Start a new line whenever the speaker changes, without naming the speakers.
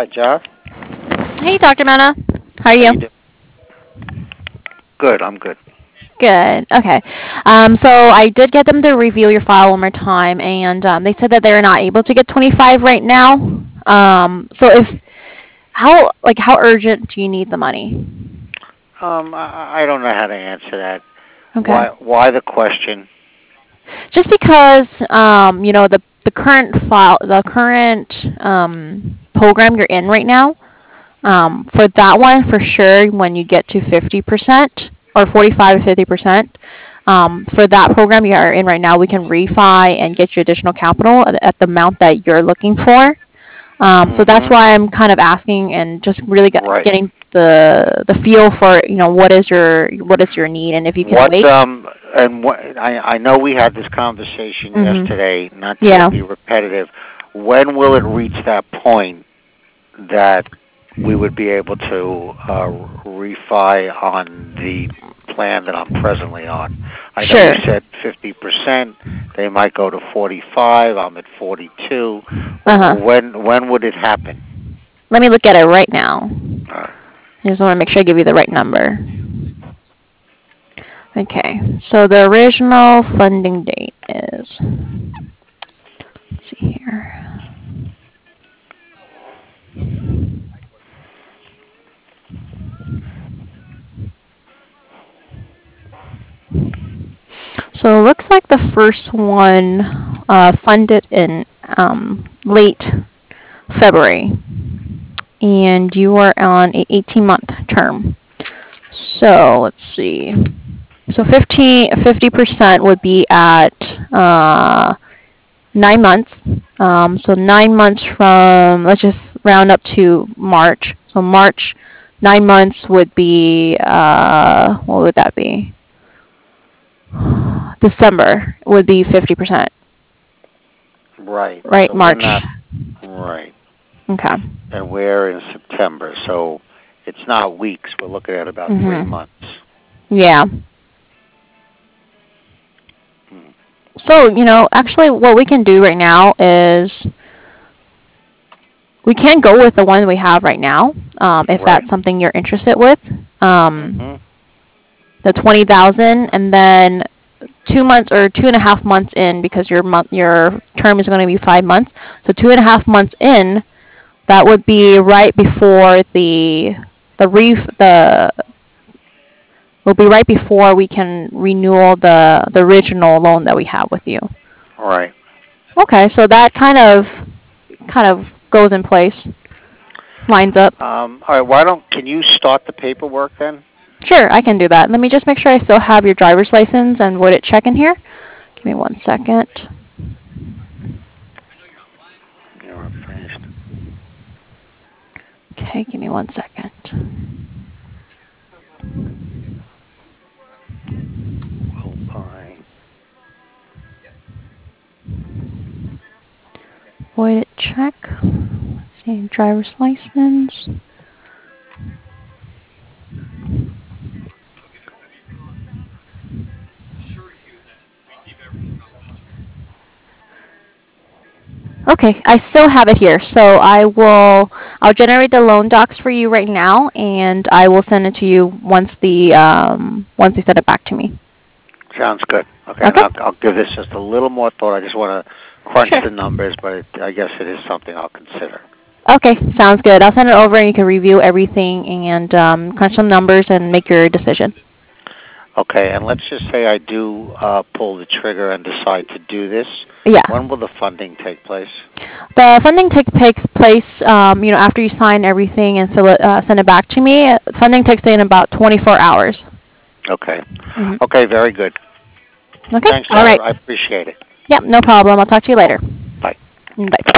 Hi, John.
Hey, Dr. Mena. How are
How
you?
you doing? Good. I'm good.
Good. Okay. So I did get them to review your file one more time, and they said that they're not able to get 25 right now. So if how urgent do you need the money?
I don't know how to answer that.
Okay.
Why the question?
Just because the current file, the current program you're in right now, for that one for sure, when you get to 50% or 45 to 50%, for that program you are in right now, we can refi and get you additional capital at the amount that you're looking for. So that's
Mm-hmm.
why I'm kind of asking and just really
Right.
getting the feel for what is your need and if you can
What
wait.
and what I know we had this conversation
Mhm.
yesterday. Not to
Yeah.
be repetitive. When will it reach that point that we would be able to refi on the plan that I'm presently on? I know you
Sure.
said 50%. They might go to 45. I'm at 42.
Uh huh.
When would it happen?
Let me look at it right now.
Uh,
I just want to make sure I give you the right number. Okay. So the original funding date is. Let's see here. So it looks like the first one funded in late February, and you are on a 18-month term. So let's see. So 50% would be at 9 months. So 9 months from, let's just round up to March. So March, 9 months would be, what would that be? December would be 50%,
right.
right?
So we're
March.
not right,
Okay.
and we're in September. So it's not weeks. We're looking at about 3 months.
Yeah.
Hmm.
So, actually, what we can do right now is we can go with the one we have right now, if
Right.
that's something you're interested with.
Mm-hmm.
The 20,000, and then 2 months or 2.5 months in, because your term is going to be 5 months. So 2.5 months in, that would be right before the ref the will be right before we can renew the original loan that we have with you.
Right.
Okay, so that kind of goes in place, lines up.
All right. Why don't can you start the paperwork then?
Sure, I can do that. Let me just make sure I still have your driver's license and void it check in here. Give me 1 second.
You're finished.
Okay, give me 1 second.
Opine.
Void it check. Let's see, driver's license. Okay, I still have it here. So I'll generate the loan docs for you right now, and I will send it to you once they send it back to me.
Sounds good. Okay, and
Okay?
I'll give this just a little more thought. I just want to crunch
Sure.
the numbers, but I guess it is something I'll consider.
Okay, sounds good. I'll send it over, and you can review everything and crunch some numbers and make your decision.
Okay, and let's just say I do pull the trigger and decide to do this.
Yeah.
When will the funding take place?
The funding takes place, after you sign everything and send it back to me. Funding takes in about 24 hours.
Okay.
Hmm.
Okay, very good.
Okay.
Thanks,
All
John.
right.
I appreciate it.
Yep. No problem. I'll talk to you later.
Bye.
Bye.